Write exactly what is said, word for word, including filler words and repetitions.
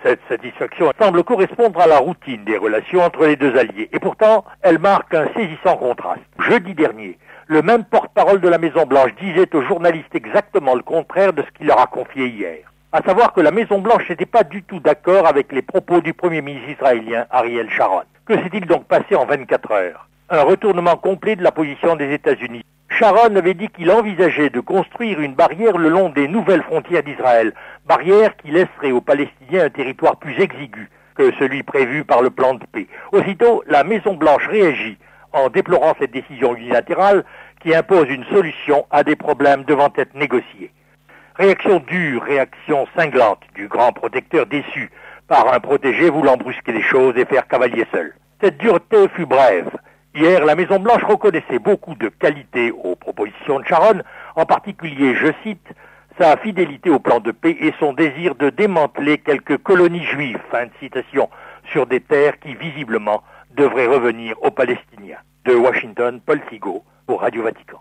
Cette satisfaction semble correspondre à la routine des relations entre les deux alliés. Et pourtant, elle marque un saisissant contraste. Jeudi dernier, le même porte-parole de la Maison-Blanche disait aux journalistes exactement le contraire de ce qu'il leur a confié hier. À savoir que la Maison-Blanche n'était pas du tout d'accord avec les propos du Premier ministre israélien Ariel Sharon. Que s'est-il donc passé en vingt-quatre heures? Un retournement complet de la position des États-Unis. Sharon avait dit qu'il envisageait de construire une barrière le long des nouvelles frontières d'Israël, barrière qui laisserait aux Palestiniens un territoire plus exigu que celui prévu par le plan de paix. Aussitôt, la Maison-Blanche réagit en déplorant cette décision unilatérale qui impose une solution à des problèmes devant être négociés. Réaction dure, réaction cinglante du grand protecteur déçu par un protégé voulant brusquer les choses et faire cavalier seul. Cette dureté fut brève. Hier, la Maison-Blanche reconnaissait beaucoup de qualités aux propositions de Sharon, en particulier, je cite, sa fidélité au plan de paix et son désir de démanteler quelques colonies juives, fin de citation, sur des terres qui, visiblement, devraient revenir aux Palestiniens. De Washington, Paul Figo, pour Radio Vatican.